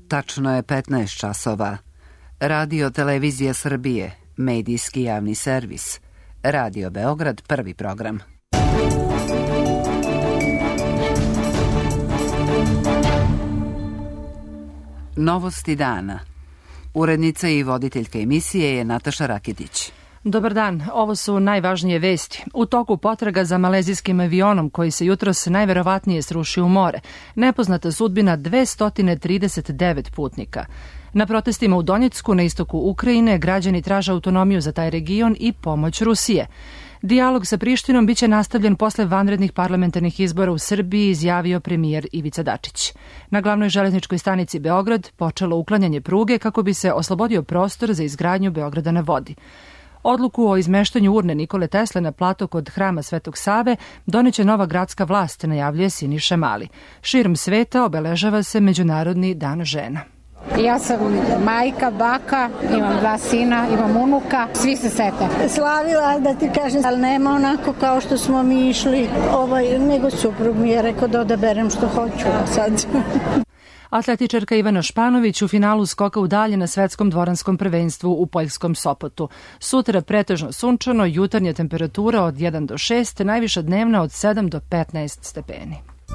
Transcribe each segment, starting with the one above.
Tačno je 15 časova. Radio Televizija Srbije, medijski javni servis. Radio Beograd, prvi program. Novosti dana. Urednica i voditeljka emisije je Nataša Rakitić. Dobar dan, ovo su najvažnije vesti. U toku potraga za malezijskim avionom koji se jutros najverovatnije srušio u more. Nepoznata sudbina 239 putnika. Na protestima u Donjecku na istoku Ukrajine građani traže autonomiju za taj region i pomoć Rusije. Dijalog sa Prištinom biće nastavljen posle vanrednih parlamentarnih izbora u Srbiji, izjavio premijer Ivica Dačić. Na glavnoj železničkoj stanici Beograd počelo uklanjanje pruge kako bi se oslobodio prostor za izgradnju Beograda na vodi. Odluku o izmeštanju urne Nikole Tesle na plato kod hrama Svetog Save doneće nova gradska vlast, najavljuje Siniša Mali. Širom sveta obeležava se Međunarodni dan žena. Ja sam majka, baka, imam 2 sina, imam unuka, svi se sete. Slavila, da ti kažem, ali nema onako kao što smo mi išli, nego suprug mi je rekao da odaberem što hoću sad. Atletičarka Ivana Španović u finalu skoka u dalje na svetskom dvoranskom prvenstvu u poljskom Sopotu. Sutra pretežno sunčano, jutarnja temperatura od 1 do 6, najviša dnevna od 7 do 15 stepeni.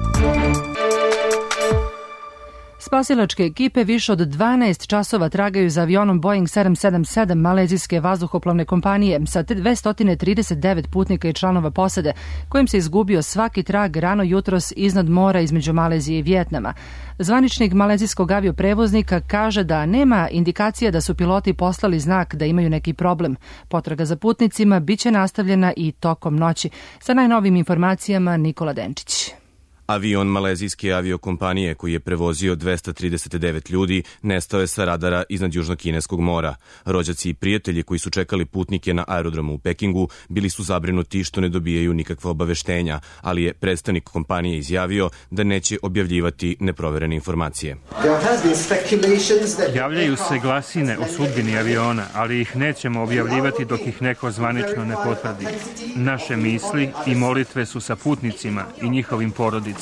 Spasilačke ekipe više od 12 časova tragaju za avionom Boeing 777 malezijske vazduhoplovne kompanije sa 239 putnika i članova posade, kojim se izgubio svaki trag rano jutros iznad mora između Malezije i Vijetnama. Zvaničnik malezijskog avioprevoznika kaže da nema indikacija da su piloti poslali znak da imaju neki problem. Potraga za putnicima biće nastavljena i tokom noći. Sa najnovim informacijama Nikola Denčić. Avion malezijske aviokompanije koji je prevozio 239 ljudi nestao je sa radara iznad Južnokineskog mora. Rođaci i prijatelji koji su čekali putnike na aerodromu u Pekingu bili su zabrinuti što ne dobijaju nikakva obaveštenja, ali je predstavnik kompanije izjavio da neće objavljivati neproverene informacije. Javljaju se glasine o sudbini aviona, ali ih nećemo objavljivati dok ih neko zvanično ne potvrdi. Naše misli i molitve su sa putnicima i njihovim porodicama.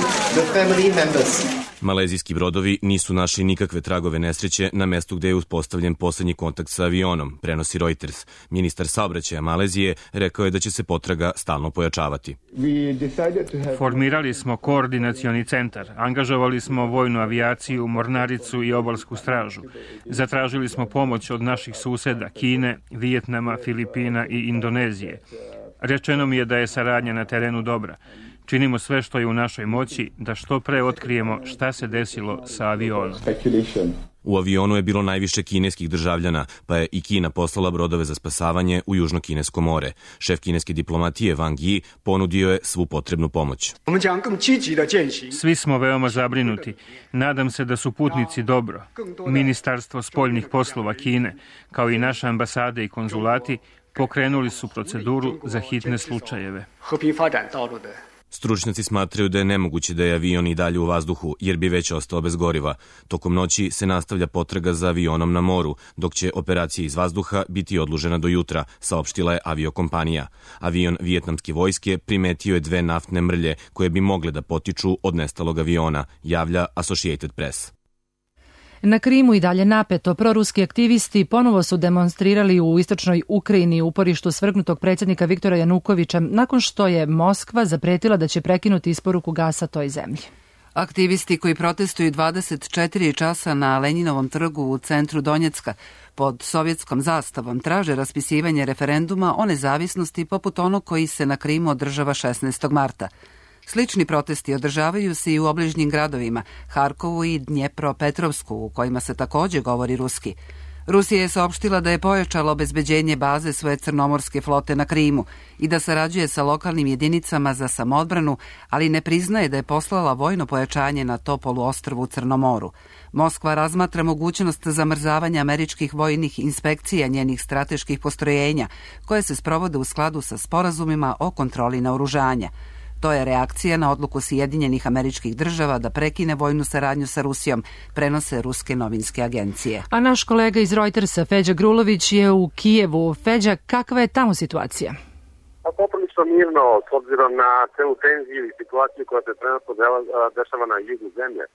Malezijski brodovi nisu našli nikakve tragove nesreće na mestu gde je uspostavljen poslednji kontakt sa avionom, prenosi Reuters. Ministar saobraćaja Malezije rekao je da će se potraga stalno pojačavati. Formirali smo koordinacioni centar, angažovali smo vojnu avijaciju, mornaricu i obalsku stražu. Zatražili smo pomoć od naših suseda Kine, Vijetnama, Filipina i Indonezije. Rečeno mi je da je saradnja na terenu dobra. Činimo sve što je u našoj moći da što pre otkrijemo šta se desilo sa avionom. U avionu je bilo najviše kineskih državljana, pa je i Kina poslala brodove za spasavanje u Južno-Kinesko more. Šef kineske diplomatije Wang Yi ponudio je svu potrebnu pomoć. Svi smo veoma zabrinuti. Nadam se da su putnici dobro. Ministarstvo spoljnih poslova Kine, kao i naše ambasade i konzulati, pokrenuli su proceduru za hitne slučajeve. Stručnjaci smatraju da je nemoguće da je avion i dalje u vazduhu, jer bi već ostao bez goriva. Tokom noći se nastavlja potraga za avionom na moru, dok će operacija iz vazduha biti odložena do jutra, saopštila je aviokompanija. Avion vijetnamske vojske primetio je 2 naftne mrlje koje bi mogle da potiču od nestalog aviona, javlja Associated Press. Na Krimu i dalje napeto, proruski aktivisti ponovo su demonstrirali u istočnoj Ukrajini u uporištu svrgnutog predsjednika Viktora Janukovića nakon što je Moskva zapretila da će prekinuti isporuku gasa toj zemlji. Aktivisti koji protestuju 24 časa na Lenjinovom trgu u centru Donjecka pod sovjetskom zastavom traže raspisivanje referenduma o nezavisnosti poput onog koji se na Krimu održava 16. marta. Slični protesti održavaju se i u obližnjim gradovima, Harkovu i Dnjepropetrovsku, u kojima se takođe govori ruski. Rusija je saopštila da je pojačala obezbeđenje baze svoje crnomorske flote na Krimu i da sarađuje sa lokalnim jedinicama za samoodbranu, ali ne priznaje da je poslala vojno pojačanje na to poluostrvu u Crnomoru. Moskva razmatra mogućnost zamrzavanja američkih vojnih inspekcija njenih strateških postrojenja, koje se sprovode u skladu sa sporazumima o kontroli naoružanja. To je reakcija na odluku Sjedinjenih Američkih Država da prekine vojnu saradnju sa Rusijom, prenose ruske novinske agencije. A naš kolega iz Reutersa, Feđa Grulović, je u Kijevu. Feđa, kakva je tamo situacija? Poprilično mirno, s obzirom na celu tenziju i situaciju koja se trenutno dešava na jugu zemlje.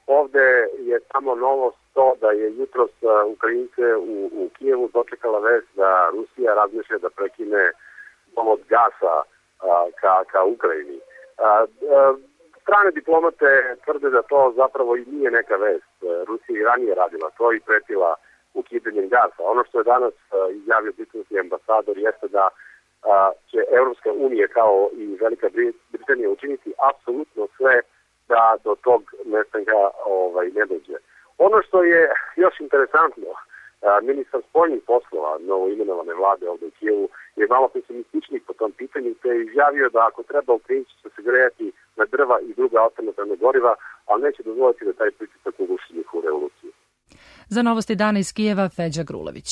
Ovde je samo novost to da je jutros Ukrajince u Kijevu dočekala vest da Rusija razmišlja da prekine dovod gasa ka Ukrajini. Strane diplomate tvrde da to zapravo i nije neka vest. Rusija i ranije radila to i pretila ukidanjem gasa. Ono što je danas izjavio britanski ambasador jeste da će Evropska unija kao i Velika Britanija učiniti apsolutno sve da do tog nestanka ne dođe. Ono što je još interesantno, ministar spoljnih poslova novoimenovane vlade ovde u Kijevu je malo pesimističniji po tom pitanju, te je izjavio da ako treba Ukrajinci će se grejati na drva i druga alternativna goriva, ali neće dozvoliti da taj pritisak uguši njihovu revoluciju. Za Novosti dana iz Kijeva, Feđa Grulović.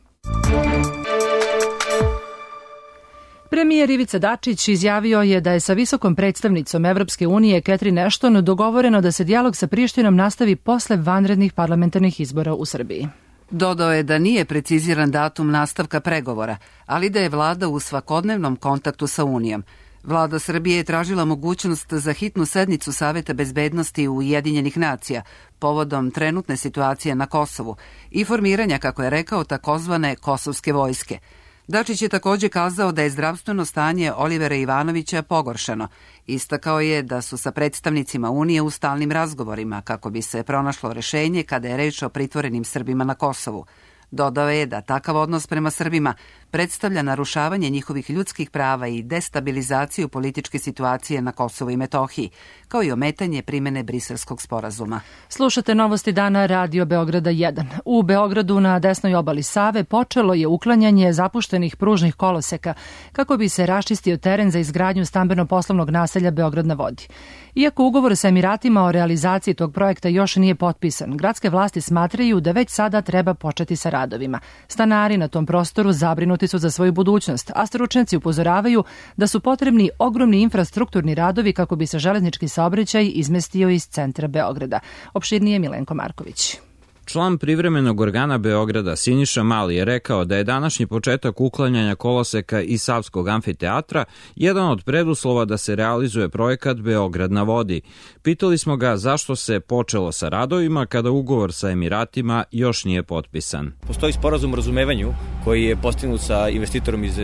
Premijer Ivica Dačić izjavio je da je sa visokom predstavnicom Evropske unije Catherine Ashton dogovoreno da se dijalog sa Prištinom nastavi posle vanrednih parlamentarnih izbora u Srbiji. Dodao je da nije preciziran datum nastavka pregovora, ali da je vlada u svakodnevnom kontaktu sa Unijom. Vlada Srbije je tražila mogućnost za hitnu sednicu Saveta bezbednosti Ujedinjenih nacija povodom trenutne situacije na Kosovu i formiranja, kako je rekao, takozvane kosovske vojske. Dačić je također kazao da je zdravstveno stanje Olivera Ivanovića pogoršano. Istakao je da su sa predstavnicima Unije u stalnim razgovorima kako bi se pronašlo rešenje kada je reč o pritvorenim Srbima na Kosovu. Dodao je da takav odnos prema Srbima predstavlja narušavanje njihovih ljudskih prava i destabilizaciju političke situacije na Kosovu i Metohiji, kao i ometanje primene Briselskog sporazuma. Slušate Novosti dana Radio Beograda 1. U Beogradu na desnoj obali Save počelo je uklanjanje zapuštenih pružnih koloseka kako bi se raščistio teren za izgradnju stambeno-poslovnog naselja Beograd na vodi. Iako ugovor sa Emiratima o realizaciji tog projekta još nije potpisan, gradske vlasti smatraju da već sada treba početi sa radovima. Stanari na tom prostoru zabrinuti su za svoju budućnost, a stručnjaci upozoravaju da su potrebni ogromni infrastrukturni radovi kako bi se železnički saobraćaj izmestio iz centra Beograda. Opširnije Milenko Marković. Član privremenog organa Beograda Siniša Mali je rekao da je današnji početak uklanjanja koloseka iz Savskog amfiteatra jedan od preduslova da se realizuje projekat Beograd na vodi. Pitali smo ga zašto se počelo sa radovima kada ugovor sa Emiratima još nije potpisan. Postoji sporazum o razumevanju koji je postignut sa investitorom iz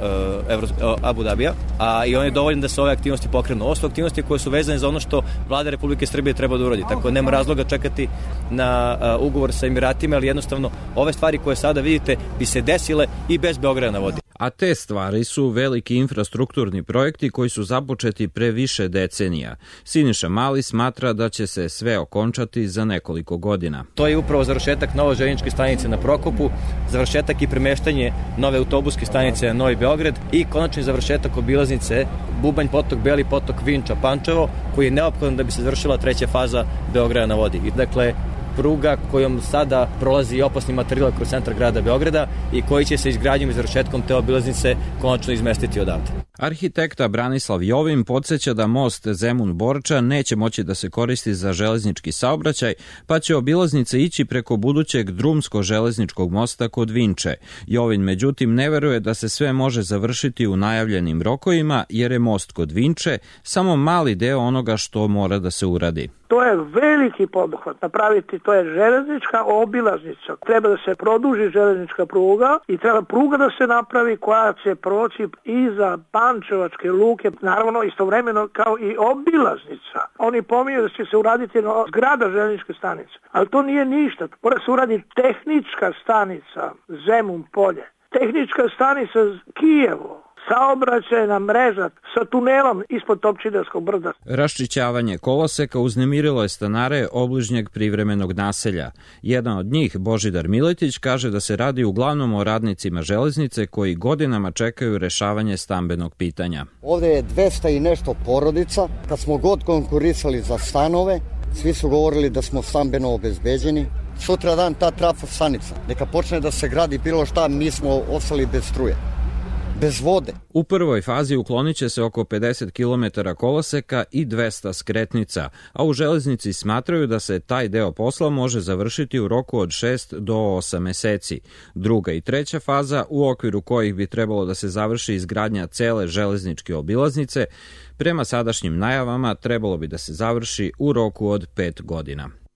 Abu Dabija, i on je dovoljan da se ove aktivnosti pokrenu. Ovo su aktivnosti koje su vezane za ono što Vlada Republike Srbije treba da uradi, tako nema razloga čekati na ugovor sa Emiratima, ali jednostavno ove stvari koje sada vidite bi se desile i bez Beograda na vodi. A te stvari su veliki infrastrukturni projekti koji su započeti pre više decenija. Siniša Mali smatra da će se sve okončati za nekoliko godina. To je upravo završetak nove željezničke stanice na Prokopu, završetak i premeštanje nove autobuske stanice na Novi Beograd i konačni završetak obilaznice Bubanj Potok, Beli Potok, Vinča, Pančevo, koji je neophodan da bi se završila treća faza Beograda na vodi. Dakle, pruga kojom sada prolazi opasni materijal kroz centar grada Beograda i koji će se izgradnjom i završetkom te obilaznice konačno izmestiti odavde. Arhitekta Branislav Jovin podsjeća da most Zemun-Borča neće moći da se koristi za železnički saobraćaj, pa će obilaznice ići preko budućeg drumsko-železničkog mosta kod Vinče. Jovin međutim ne veruje da se sve može završiti u najavljenim rokovima, jer je most kod Vinče samo mali deo onoga što mora da se uradi. To je veliki poduhvat napraviti, to je železnička obilaznica. Treba da se produži železnička pruga i treba pruga da se napravi koja će proći iza Pančevačke luke, naravno istovremeno kao i obilaznica. Oni pominju da će se uraditi zgrada železničke stanice, ali to nije ništa. Mora se uradi tehnička stanica Zemun Polje, tehnička stanica Kijevo, saobraćajna mreža sa tunelom ispod Topčiderskog brda. Raščišćavanje koloseka uznemirilo je stanare obližnjeg privremenog naselja. Jedan od njih, Božidar Miletić, kaže da se radi uglavnom o radnicima železnice koji godinama čekaju rešavanje stambenog pitanja. Ovde je 200 i nešto porodica. Kad smo god konkurisali za stanove, svi su govorili da smo stambeno obezbeđeni. Sutra dan ta trafostanica, neka počne da se gradi bilo šta, mi smo ostali bez struje, bez vode. U prvoj fazi uklonit će se oko 50 km koloseka i 200 skretnica, a u železnici smatraju da se taj deo posla može završiti u roku od 6 do 8 meseci. Druga i treća faza, u okviru kojih bi trebalo da se završi izgradnja cele železničke obilaznice, prema sadašnjim najavama trebalo bi da se završi u roku od 5 godina.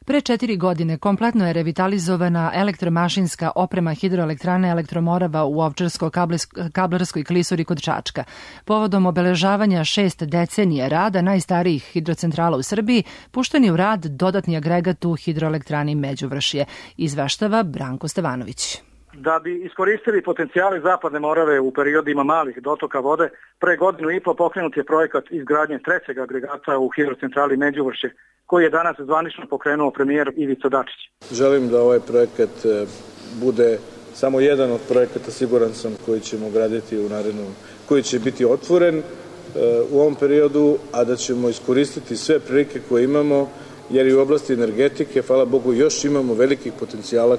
Pre 4 godine kompletno je revitalizovana elektromašinska oprema hidroelektrane Elektromorava u Ovčarsko-Kablarskoj klisuri kod Čačka. Povodom obeležavanja 6 decenije rada najstarijih hidrocentrala u Srbiji, pušten je u rad dodatni agregat u hidroelektrani Međuvršje, izveštava Branko Stevanović. Da bi iskoristili potencijale Zapadne Morave u periodima malih dotoka vode, pre 1.5 godina pokrenut je projekat izgradnje 3. agregata u hidrocentrali Međuvršje, koji je danas zvanično pokrenuo premijer Ivica Dačić. Želim da ovaj projekat bude samo jedan od projekata, siguran sam, koji ćemo graditi u narednom, koji će biti otvoren u ovom periodu, a da ćemo iskoristiti sve prilike koje imamo, jer i u oblasti energetike, hvala Bogu, još imamo velikih potencijala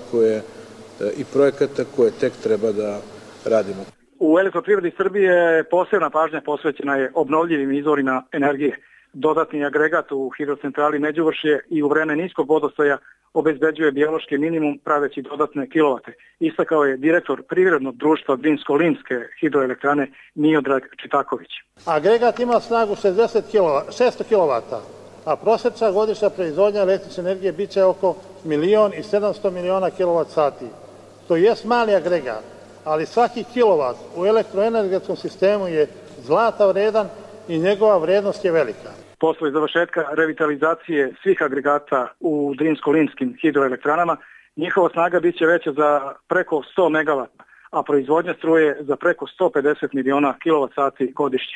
i projekata koje tek treba da radimo. U Elektroprivredi Srbije posebna pažnja posvećena je obnovljivim izvorima energije. Dodatni agregat u hidrocentrali Međuvršje i u vreme niskog vodostaja obezbeđuje biološki minimum praveći dodatne kilovate. Istakao je direktor privrednog društva Drinsko-Linske hidroelektrane Miodrag Čitaković. Agregat ima snagu 600 kW, a prosječna godišnja proizvodnja električne energije bit će oko 1.700.000.000 kWh. To jest mali agregat, ali svaki kilovat u elektroenergetskom sistemu je zlata vredan i njegova vrednost je velika. Posle završetka revitalizacije svih agregata u Drinsko-Linskim hidroelektranama, njihova snaga bit će veća za preko 100 MW, a proizvodnja struje za preko 150.000.000 kWh godišnje.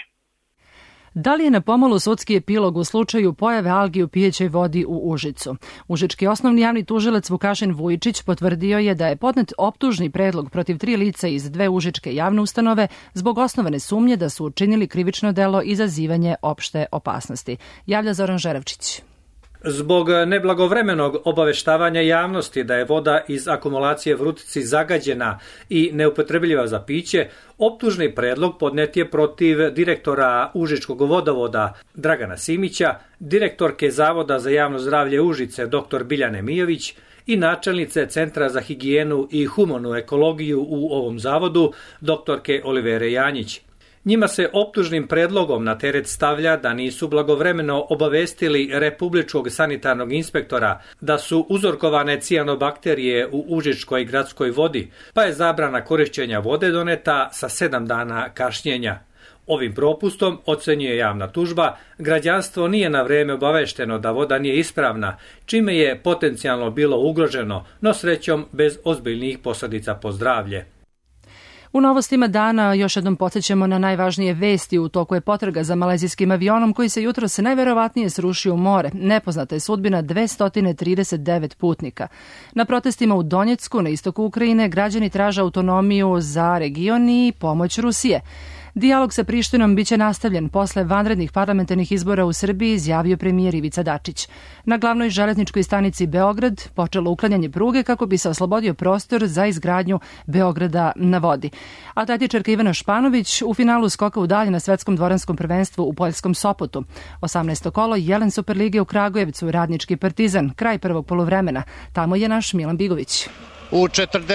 Da li je na pomolu sudski epilog u slučaju pojave algi u pijećoj vodi u Užicu? Užički osnovni javni tužilac Vukašin Vujičić potvrdio je da je podnet optužni predlog protiv 3 lica iz 2 užičke javne ustanove zbog osnovane sumnje da su učinili krivično delo izazivanje opšte opasnosti. Javlja Zoran Žerevčić. Zbog neblagovremenog obaveštavanja javnosti da je voda iz akumulacije Vrutici zagađena i neupotrebljiva za piće, optužni predlog podnet je protiv direktora Užičkog vodovoda Dragana Simića, direktorke Zavoda za javno zdravlje Užice dr. Biljane Mijović i načelnice Centra za higijenu i humanu ekologiju u ovom zavodu dr. Olivere Janjić. Njima se optužnim predlogom na teret stavlja da nisu blagovremeno obavestili republičkog sanitarnog inspektora da su uzorkovane cijanobakterije u užičkoj gradskoj vodi, pa je zabrana korišćenja vode doneta sa 7 dana kašnjenja. Ovim propustom, ocenjuje javna tužba, građanstvo nije na vreme obavešteno da voda nije ispravna, čime je potencijalno bilo ugroženo, no srećom bez ozbiljnih posledica po zdravlje. U novostima dana još jednom podsjećamo na najvažnije vesti. U toku je potraga za malezijskim avionom koji se jutros najverovatnije srušio u more. Nepoznata je sudbina 239 putnika. Na protestima u Donjecku, na istoku Ukrajine, građani traže autonomiju za region i pomoć Rusije. Dijalog sa Prištinom biće nastavljen posle vanrednih parlamentarnih izbora u Srbiji, izjavio premijer Ivica Dačić. Na glavnoj železničkoj stanici Beograd počelo uklanjanje pruge kako bi se oslobodio prostor za izgradnju Beograda na vodi. Atletičarka Ivana Španović u finalu skoka u dalje na svetskom dvoranskom prvenstvu u poljskom Sopotu. 18. kolo Jelen Superlige u Kragujevcu, Radnički Partizan, kraj prvog poluvremena. Tamo je naš Milan Bigović. U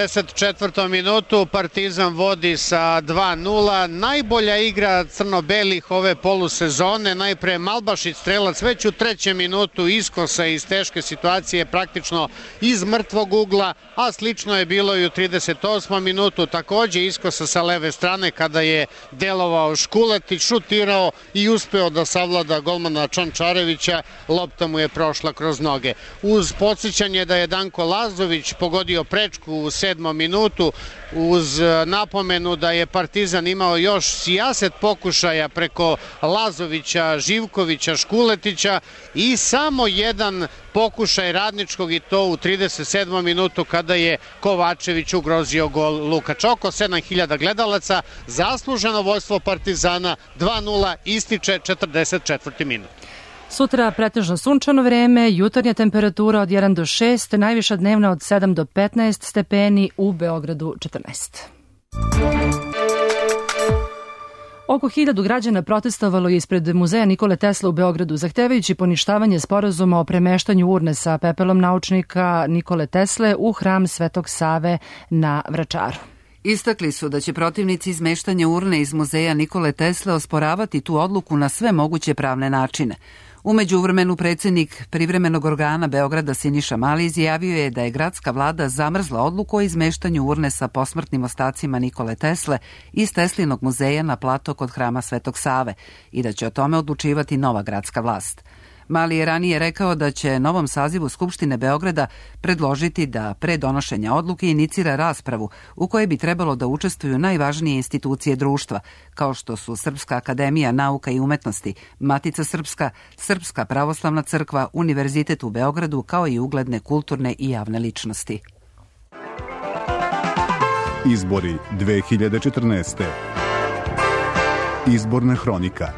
44. minutu Partizan vodi sa 2:0. Najbolja igra crno-belih ove polusezone. Najpre Malbašić strelac već u 3. minutu iskosa iz teške situacije, praktično iz mrtvog ugla, a slično je bilo i u 38. minutu. Takođe iskosa sa leve strane kada je delovao Škuletić, šutirao i uspeo da savlada golmana Čančarevića. Lopta mu je prošla kroz noge. Uz podsjećanje da je Danko Lazović pogodio prečku u 7. minutu, uz napomenu da je Partizan imao još sijaset pokušaja preko Lazovića, Živkovića, Škuletića i samo jedan pokušaj Radničkog, i to u 37. minutu kada je Kovačević ugrozio gol Lukača. Oko 7.000 gledalaca, zasluženo vođstvo Partizana 2:0, ističe 44. minut. Sutra pretežno sunčano vreme, jutarnja temperatura od 1 do 6, najviša dnevna od 7 do 15 stepeni, u Beogradu 14. Oko 1000 građana protestovalo je ispred muzeja Nikole Tesle u Beogradu, zahtevajući poništavanje sporazuma o premeštanju urne sa pepelom naučnika Nikole Tesle u hram Svetog Save na Vračaru. Istakli su da će protivnici izmeštanja urne iz muzeja Nikole Tesle osporavati tu odluku na sve moguće pravne načine. U međuvremenu predsjednik privremenog organa Beograda Siniša Mali izjavio je da je gradska vlada zamrzla odluku o izmeštanju urne sa posmrtnim ostacima Nikole Tesle iz Teslinog muzeja na plato kod hrama Svetog Save i da će o tome odlučivati nova gradska vlast. Mali je ranije rekao da će novom sazivu Skupštine Beograda predložiti da pre donošenja odluke inicira raspravu u kojoj bi trebalo da učestvuju najvažnije institucije društva, kao što su Srpska akademija nauka i umetnosti, Matica Srpska, Srpska pravoslavna crkva, Univerzitet u Beogradu, kao i ugledne kulturne i javne ličnosti. Izbori 2014. Izborna hronika.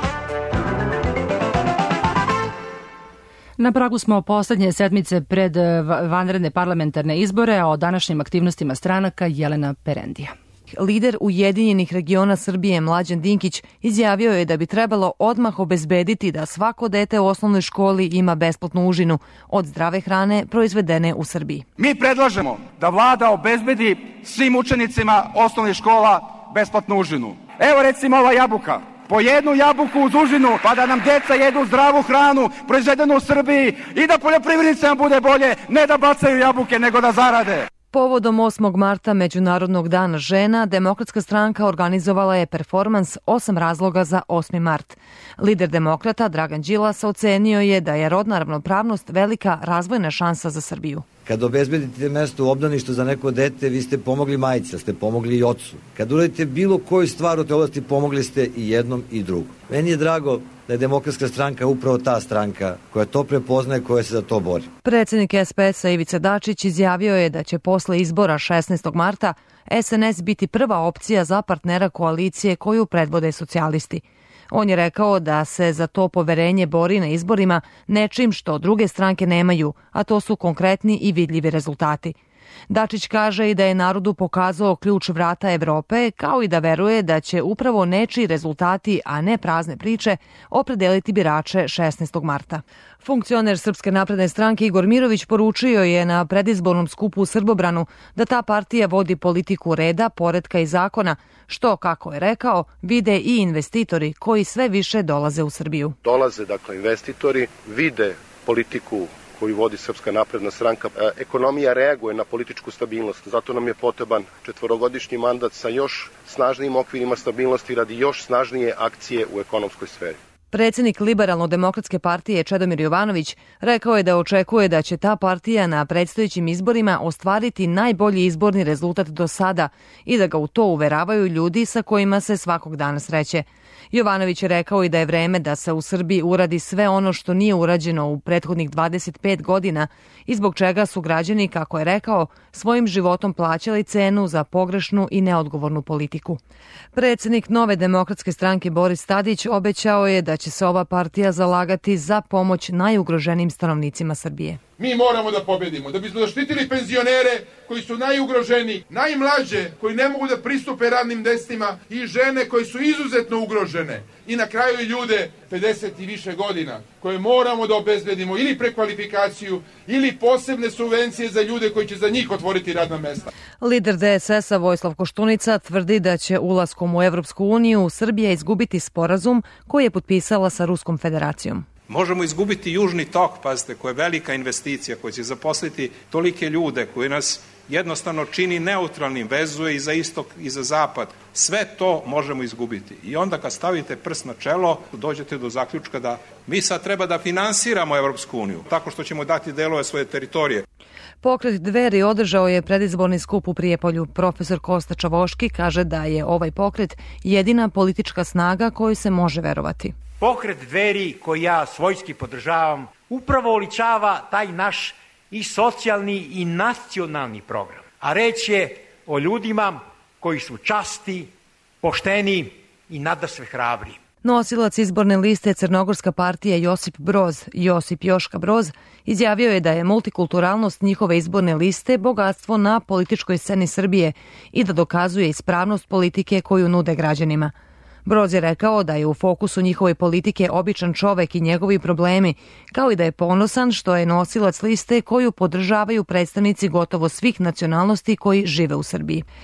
Na pragu smo poslednje sedmice pred vanredne parlamentarne izbore, a o današnjim aktivnostima stranaka Jelena Perendija. Lider Ujedinjenih regiona Srbije Mlađan Dinkić izjavio je da bi trebalo odmah obezbediti da svako dete u osnovnoj školi ima besplatnu užinu od zdrave hrane proizvedene u Srbiji. Mi predlažemo da vlada obezbedi svim učenicima osnovnih škola besplatnu užinu. Evo recimo ova jabuka. Po jednu jabuku uz užinu, pa da nam deca jedu zdravu hranu, proizvedenu u Srbiji i da poljoprivrednicima bude bolje, ne da bacaju jabuke, nego da zarade. Povodom 8. marta, Međunarodnog dana žena, Demokratska stranka organizovala je performans 8 razloga za 8. mart. Lider demokrata Dragan Đilas ocenio je da je rodna ravnopravnost velika razvojna šansa za Srbiju. Kad obezbedite mesto u obdaništu za neko dete, vi ste pomogli majici, ste pomogli i ocu. Kad uradite bilo koju stvar u toj oblasti, pomogli ste i jednom i drugom. Meni je drago da je Demokratska stranka upravo ta stranka koja to prepoznaje, koja se za to bori. Predsjednik SPS-a Ivica Dačić izjavio je da će posle izbora 16. marta SNS biti prva opcija za partnera koalicije koju predvode socijalisti. On je rekao da se za to poverenje bori na izborima nečim što druge stranke nemaju, a to su konkretni i vidljivi rezultati. Dačić kaže i da je narodu pokazao ključ vrata Evrope, kao i da veruje da će upravo nečiji rezultati, a ne prazne priče, opredeliti birače 16. marta. Funkcioner Srpske napredne stranke Igor Mirović poručio je na predizbornom skupu u Srbobranu da ta partija vodi politiku reda, poretka i zakona, što, kako je rekao, vide i investitori koji sve više dolaze u Srbiju. Dolaze, dakle, investitori, vide politiku koju vodi Srpska napredna stranka. Ekonomija reaguje na političku stabilnost, zato nam je potreban 4-godišnji mandat sa još snažnijim okvirima stabilnosti radi još snažnije akcije u ekonomskoj sferi. Predsjednik Liberalno-demokratske partije Čedomir Jovanović rekao je da očekuje da će ta partija na predstojećim izborima ostvariti najbolji izborni rezultat do sada i da ga u to uveravaju ljudi sa kojima se svakog dana sreće. Jovanović je rekao i da je vreme da se u Srbiji uradi sve ono što nije urađeno u prethodnih 25 godina i zbog čega su građani, kako je rekao, svojim životom plaćali cenu za pogrešnu i neodgovornu politiku. Predsjednik Nove demokratske stranke Boris Tadić obećao je da će se ova partija zalagati za pomoć najugroženijim stanovnicima Srbije. Mi moramo da pobedimo, da bismo zaštitili penzionere koji su najugroženiji, najmlađe koji ne mogu da pristupe radnim destima i žene koje su izuzetno ugrožene i na kraju i ljude 50 i više godina koje moramo da obezbedimo ili prekvalifikaciju ili posebne subvencije za ljude koji će za njih otvoriti radna mesta. Lider DSS-a Vojislav Koštunica tvrdi da će ulaskom u Evropsku uniju Srbija izgubiti sporazum koji je potpisala sa Ruskom federacijom. Možemo izgubiti Južni tok, pazite, koja je velika investicija, koja će zaposliti tolike ljude, koji nas jednostavno čini neutralnim, vezuje i za istok i za zapad. Sve to možemo izgubiti. I onda kad stavite prst na čelo, dođete do zaključka da mi sad treba da finansiramo Evropsku uniju, tako što ćemo dati delove svoje teritorije. Pokret Dveri održao je predizborni skup u Prijepolju. Profesor Kosta Čavoški kaže da je ovaj pokret jedina politička snaga koju se može verovati. Pokret Dveri, koji ja svojski podržavam, upravo oličava taj naš i socijalni i nacionalni program. A reč je o ljudima koji su časti, pošteni i nadasve hrabri. Nosilac izborne liste Crnogorska partija Josip Broz, Josip Joška Broz, izjavio je da je multikulturalnost njihove izborne liste bogatstvo na političkoj sceni Srbije i da dokazuje ispravnost politike koju nude građanima. Broz je rekao da je u fokusu njihove politike običan čovek i njegovi problemi, kao i da je ponosan što je nosilac liste koju podržavaju predstavnici gotovo svih nacionalnosti koji žive u Srbiji.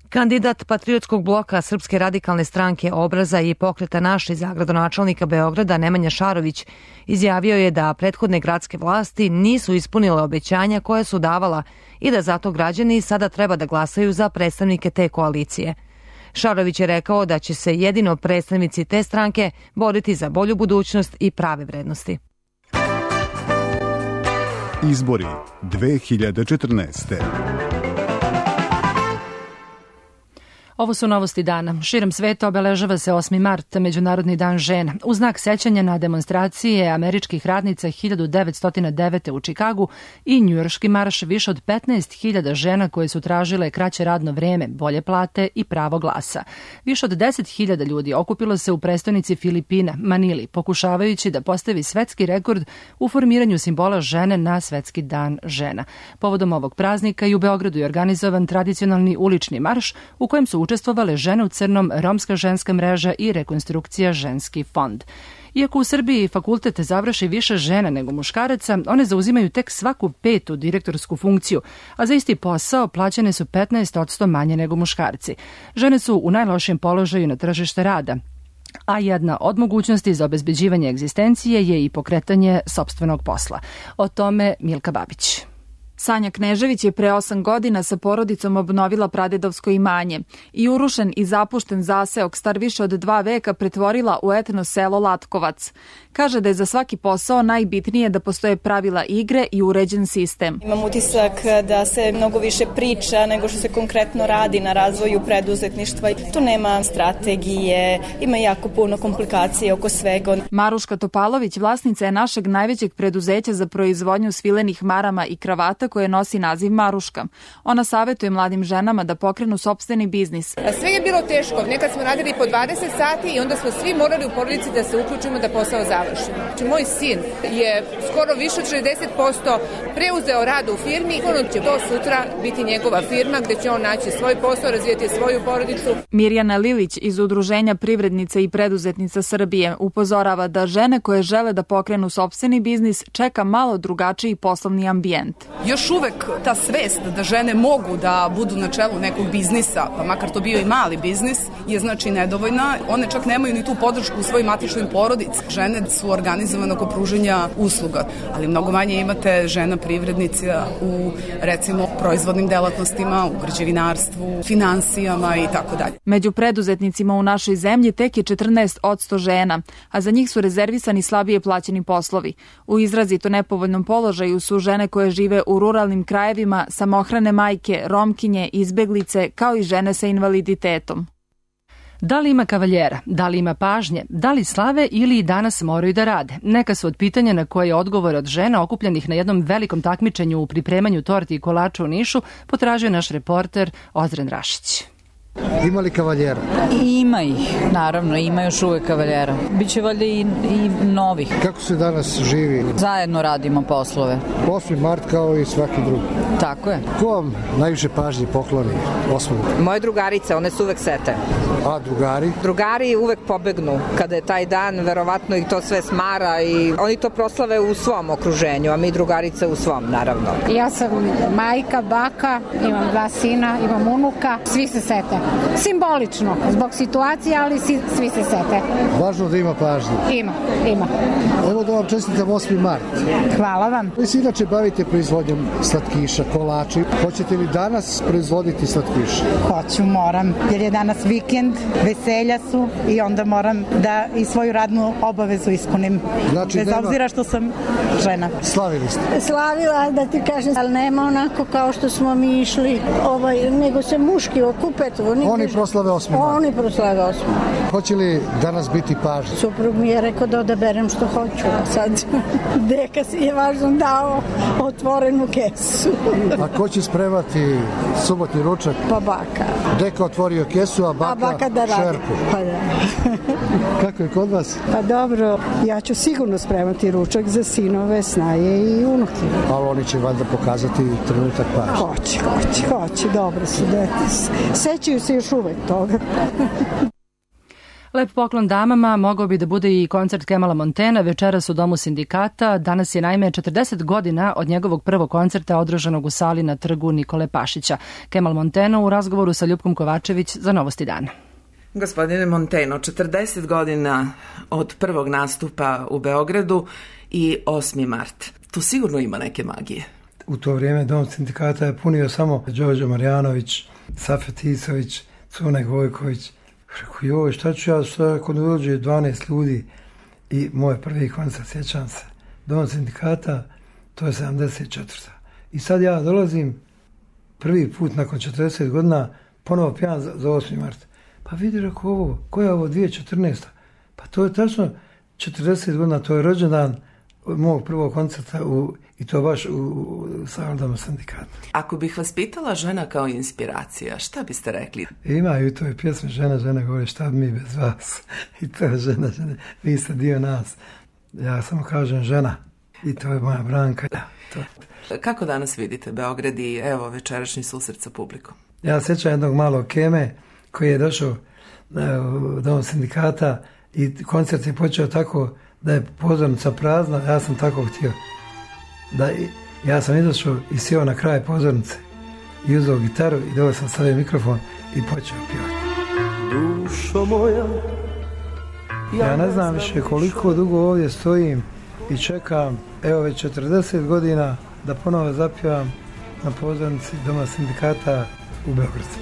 Kandidat Patriotskog bloka Srpske radikalne stranke Obraza i Pokreta Naši za gradonačelnika Beograda Nemanja Šarović izjavio je da prethodne gradske vlasti nisu ispunile obećanja koje su davala i da zato građani sada treba da glasaju za predstavnike te koalicije. Šarović je rekao da će se jedino predstavnici te stranke boriti za bolju budućnost i prave vrednosti. Izbori 2014. Ovo su novosti dana. Širom sveta obeležava se 8. mart, Međunarodni dan žena. U znak sećanja na demonstracije američkih radnica 1909. u Čikagu i njujorški marš više od 15.000 žena koje su tražile kraće radno vreme, bolje plate i pravo glasa. Više od 10.000 ljudi okupilo se u prestonici Filipina, Manili, pokušavajući da postavi svetski rekord u formiranju simbola žene na Svetski dan žena. Povodom ovog praznika i u Beogradu je organizovan tradicionalni ulični marš u kojem su učestvovale Žene u crnom, Romska ženska mreža i Rekonstrukcija ženski fond. Iako u Srbiji fakultet završi više žena nego muškaraca, one zauzimaju tek svaku 5. direktorsku funkciju, a za isti posao plaćene su 15% manje nego muškarci. Žene su u najlošijem položaju na tržište rada, a jedna od mogućnosti za obezbeđivanje egzistencije je i pokretanje sopstvenog posla. O tome Milka Babić. Sanja Knežević je pre 8 godina sa porodicom obnovila pradedovsko imanje i urušen i zapušten zaseok star više od 2 veka pretvorila u etno selo Latkovac. Kaže da je za svaki posao najbitnije da postoje pravila igre i uređen sistem. Imam utisak da se mnogo više priča nego što se konkretno radi na razvoju preduzetništva. Tu nema strategije, ima jako puno komplikacije oko svega. Maruška Topalović vlasnica je našeg najvećeg preduzeća za proizvodnju svilenih marama i kravata koje nosi naziv Maruška. Ona savjetuje mladim ženama da pokrenu sopstveni biznis. Sve je bilo teško. Nekad smo radili po 20 sati i onda smo svi morali u porodici da se uključimo da posao završimo. Moj sin je skoro više od 60% preuzeo rad u firmi. Ono će to sutra biti njegova firma gde će on naći svoj posao, razvijeti svoju porodicu. Mirjana Lilić iz Udruženja privrednica i preduzetnica Srbije upozorava da žene koje žele da pokrenu sopstveni biznis čeka malo drugačiji poslovni ambijent. Još uvek ta svest da žene mogu da budu na čelu nekog biznisa, pa makar to bio i mali biznis, je znači nedovoljna. One čak nemaju ni tu podršku u svojoj matičnoj porodici. Žene su organizovane oko pruženja usluga, ali mnogo manje imate žena privrednica u, recimo, proizvodnim delatnostima, u građevinarstvu, finansijama i tako dalje. Među preduzetnicima u našoj zemlji tek je 14% žena, a za njih su rezervisani slabije plaćeni poslovi. U izrazito nepovoljnom položaju su žene koje žive u ruralnim krajevima, samohrane majke, romkinje, izbeglice, kao i žene sa invaliditetom. Da li ima kavaljera, da li ima pažnje, da li slave ili i danas moraju da rade? Neka su od pitanja na koje odgovore od žena okupljenih na jednom velikom takmičenju u pripremanju torti i kolača u Nišu potražio naš reporter Ozren Rašić. Ima li kavaljera? Ima ih, naravno, ima još uvek kavaljera. Biće valjda i novih. Kako se danas živi? Zajedno radimo poslove. 8. mart kao i svaki drugi. Tako je. Ko vam najviše pažnje pokloni 8. marta? Moje drugarice, one su uvek sete. A drugari? Drugari uvek pobegnu kada je taj dan, verovatno ih to sve smara i oni to proslave u svom okruženju, a mi drugarice u svom, naravno. Ja sam majka, baka, imam 2 sina, imam unuka, svi se sete. Simbolično, zbog situacije, ali svi se sete. Važno da ima pažnje. Ima. Evo da vam čestitam 8. mart. Hvala vam. Vi se inače bavite proizvodnjom slatkiša, kolači. Hoćete li danas proizvoditi slatkiše? Hoću, moram, jer je danas vikend, veselja su i onda moram da i svoju radnu obavezu ispunim. Znači, bez obzira što sam žena. Slavili ste? Slavila, da ti kažem, ali nema onako kao što smo mi išli, nego se muški okupe. Oni proslave 8. marta. Oni proslave 8. marta. Hoće li danas biti pažnje? Suprug mi je rekao da odaberem što hoću, a sad deka si je važno dao otvorenu kesu. A ko će spremati subotni ručak? Pa baka. Deka otvorio kesu, a baka da šerpu. Pa da. Kako je kod vas? Pa dobro, ja ću sigurno spremati ručak za sinove, snaje i unuke. Ali oni će valjda pokazati trenutak pažnje. Hoće, dobro su dete. Sećaju se još uvek toga. Lep poklon damama mogao bi da bude i koncert Kemala Montana večeras u Domu sindikata. Danas je naime 40 godina od njegovog prvog koncerta održanog u sali na trgu Nikole Pašića. Kemal Montano u razgovoru sa Ljupkom Kovačević za Novosti dana. Gospodine Montano, 40 godina od prvog nastupa u Beogradu i 8. mart. Tu sigurno ima neke magije. U to vrijeme Dom sindikata je punio samo Đorđe Marjanović, Safet Isović, Cune Gojković. Rekao, joj, šta ću ja, ako ne dođe 12 ljudi i moj prvi koncert, sjećam se, Dom sindikata, to je 74. I sad ja dolazim prvi put nakon 40 godina, ponovo pijan za 8. mart. Pa vidi, rekao, ovo, koja je ovo 2014. Pa to je tačno 40 godina, to je rođendan mog prvog koncerta i to baš u Doma sindikata. Ako bih vas pitala žena kao inspiracija, šta biste rekli? Ima i u toj pjesmi žena govori šta bi mi bez vas. I to je žena, vi ste dio nas. Ja samo kažem žena i to je moja branka. To. Kako danas vidite Beograd i evo večerašnji susret sa publikom? Ja sjećam jednog malog Keme koji je došao u Dom sindikata i koncert je počeo tako da je pozornica prazna, ja sam tako htio. Ja sam izašao i sjeo na kraj pozornice i uzeo gitaru i doveo sam stavio mikrofon i počeo pjevati. Dušo moja, ja ne znam više koliko dugo ovdje stojim i čekam, evo već 40 godina da ponovo zapjevam na pozornici Doma sindikata u Beogradu.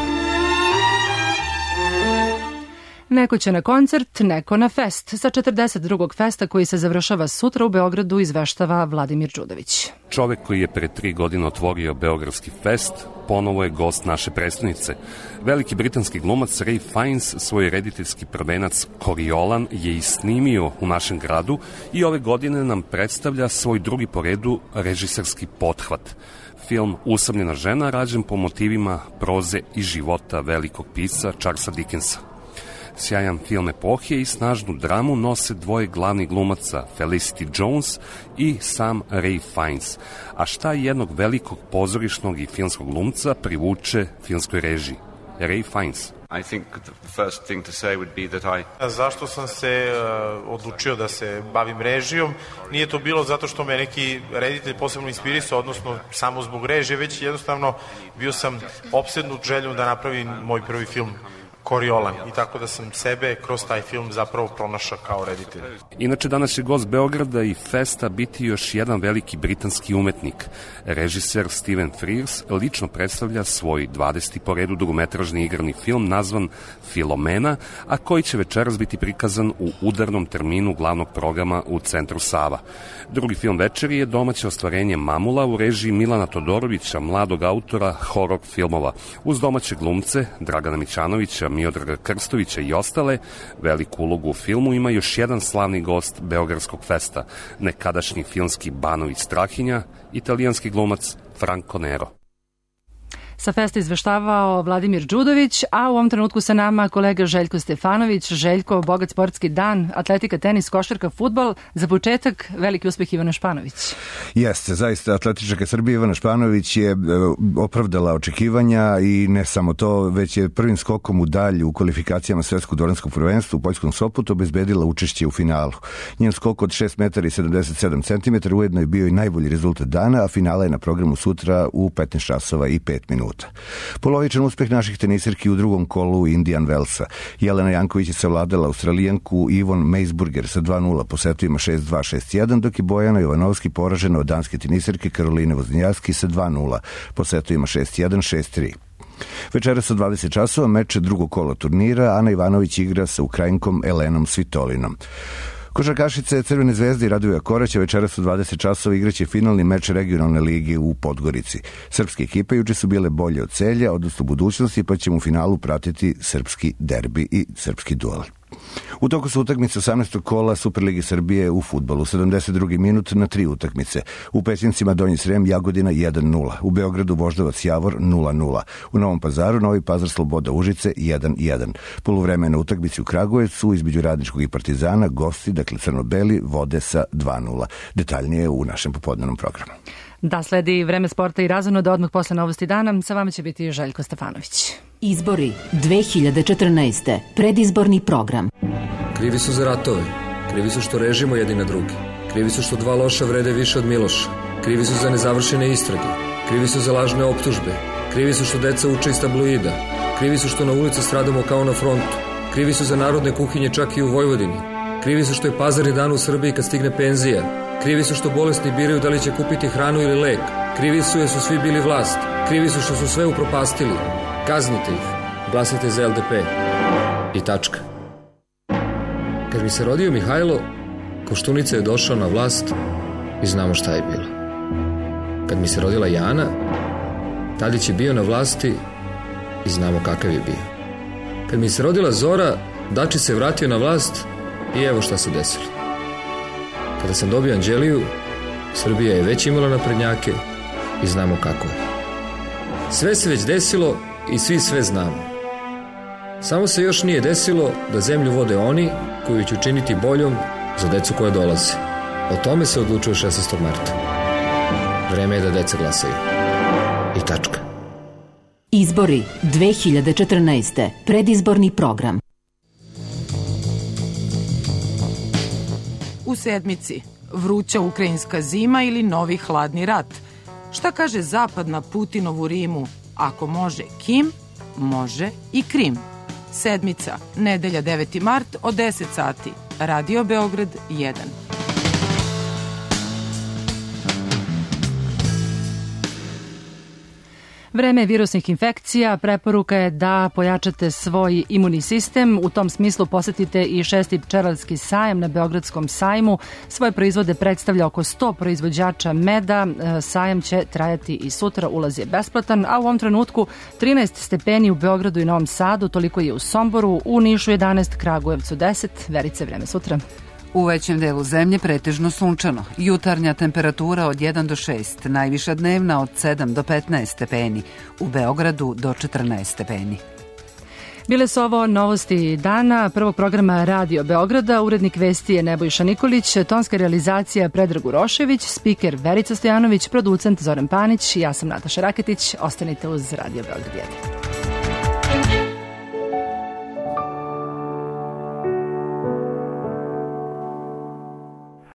Neko će na koncert, neko na fest. Sa 42. festa koji se završava sutra u Beogradu izveštava Vladimir Đudović. Čovek koji je pre 3 godine otvorio Beogradski fest ponovo je gost naše prestonice. Veliki britanski glumac Ray Fiennes svoj rediteljski prvenac Coriolan je i snimio u našem gradu i ove godine nam predstavlja svoj drugi po redu režiserski pothvat. Film Usamljena žena rađen po motivima proze i života velikog pisca Charlesa Dickensa. Sjajan film epohije i snažnu dramu nose dvoje glavnih glumaca, Felicity Jones i sam Ray Fiennes. A šta jednog velikog pozorišnog i filmskog glumca privuče filmskoj režiji? Ray Fiennes. I think the first thing to say would be that Zašto sam se odlučio da se bavim režijom? Nije to bilo zato što me neki reditelj posebno inspirisao, odnosno samo zbog režije, već jednostavno bio sam opsednut željom da napravim moj prvi film Coriolan i tako da sam sebe kroz taj film zapravo pronašao kao reditelj. Inače, danas će gost Beograda i festa biti još jedan veliki britanski umetnik. Režiser Stephen Frears lično predstavlja svoj 20. po redu dugometražni igrani film nazvan Filomena, a koji će večeras biti prikazan u udarnom terminu glavnog programa u Centru Sava. Drugi film večeri je domaće ostvarenje Mamula u režiji Milana Todorovića, mladog autora horor filmova. Uz domaće glumce Dragana Mićanovića, Miodraga Krstovića i ostale, veliku ulogu u filmu ima još jedan slavni gost Beogradskog festa, nekadašnji filmski Banović Strahinja, italijanski glumac Franco Nero. Sa festa izveštavao Vladimir Đudović, a u ovom trenutku sa nama kolega Željko Stefanović. Željko, bogat sportski dan, atletika, tenis, košarka, fudbal. Za početak, veliki uspeh Ivana Španović. Jeste, zaista atletička Srbija Ivana Španović je opravdala očekivanja i ne samo to, već je prvim skokom u dalj u kvalifikacijama svetskog dvoranskog prvenstva u poljskom Sopotu obezbedila učešće u finalu. Njen skok od 6 metara i 77 cm ujedno je bio i najbolji rezultat dana, a finala je na programu sutra u 15 časova i 5 minuta. Polovičan uspeh naših tenisirki u drugom kolu Indian Wellsa. Jelena Janković je savladala Australijanku Ivon Meisburger sa 2-0 po setovima 6-2, 6-1, dok je Bojana Jovanovski poražena od danske tenisirke Karoline Voznjavski sa 2-0 po setovima 6-1, 6-3. Večera sa 20 časova meč drugog kola turnira. Ana Ivanović igra sa Ukrajinkom Elenom Svitolinom. Košarkašice Crvene zvezde i Radoja Koraća večeras u 20 časova igraće finalni meč regionalne lige u Podgorici. Srpske ekipe juče su bile bolje od Celja, odnosno budućnosti, pa ćemo u finalu pratiti srpski derbi i srpski duel. U toku su utakmice 18. kola Superlige Srbije u fudbalu. 72. minut na 3 utakmice. U Pećincima Donji Srem Jagodina 1-0. U Beogradu Voždovac Javor 0-0. U Novom Pazaru Novi Pazar Sloboda Užice 1-1. Poluvremena utakmici u Kragujevcu između Radničkog i Partizana gosti, dakle crno-beli, vode sa 2-0. Detaljnije u našem popodnevnom programu. Da, sledi vreme sporta i razvoja, da odmah posle Novosti dana. Sa vama će biti Željko Stefanović. Izbori 2014. Predizborni program. Krivi su za ratove. Krivi su što režimo jedni na drugi. Krivi su što dva loša vrede više od Miloša. Krivi su za nezavršene istrage. Krivi su za lažne optužbe. Krivi su što deca uče iz tabloida. Krivi su što na ulici stradamo kao na frontu. Krivi su za narodne kuhinje čak i u Vojvodini. Krivi su što je pazarni dan u Srbiji kad stigne penzija. Krivi su što bolesni biraju da li će kupiti hranu ili lek. Krivi su jer su svi bili vlast. Krivi su što su sve upropastili. Kaznite ih. Glasajte za LDP. I tačka. Kad mi se rodio Mihajlo, Koštunica je došao na vlast i znamo šta je bilo. Kad mi se rodila Jana, Tadić je bio na vlasti i znamo kakav je bio. Kad mi se rodila Zora, Dačić se vratio na vlast i evo šta se desilo. Kada sam dobio Anđeliju, Srbija je već imala naprednjake i znamo kako je. Sve se već desilo i svi sve znamo. Samo se još nije desilo da zemlju vode oni koji će učiniti boljom za decu koja dolaze. O tome se odlučuje 16. marta. Vreme je da deca glasaju. I tačka. Izbori 2014. Predizborni program. U sedmici, vruća ukrajinska zima ili novi hladni rat. Šta kaže Zapad na Putinovu Rimu? Ako može Kim, može i Krim. Sedmica, nedelja 9. mart od 10 sati. Radio Beograd 1. Vreme virusnih infekcija, preporuka je da pojačate svoj imunni sistem. U tom smislu posetite i 6. pčelarski sajam na Beogradskom sajmu. Svoje proizvode predstavlja oko 100 proizvođača meda. Sajam će trajati i sutra, ulaz je besplatan, a u ovom trenutku 13 stepeni u Beogradu i Novom Sadu, toliko je u Somboru, u Nišu 11, Kragujevcu 10. Verice, vreme sutra. U većem delu zemlje pretežno sunčano. Jutarnja temperatura od 1 do 6, najviša dnevna od 7 do 15 stepeni, u Beogradu do 14 stepeni. Bile su ovo novosti dana prvog programa Radio Beograda. Urednik vesti je Nebojša Nikolić, tonska realizacija Predrag Urošević, spiker Verica Stojanović, producent Zoran Panić, ja sam Nataša Raketić. Ostanite uz Radio Beograd 1.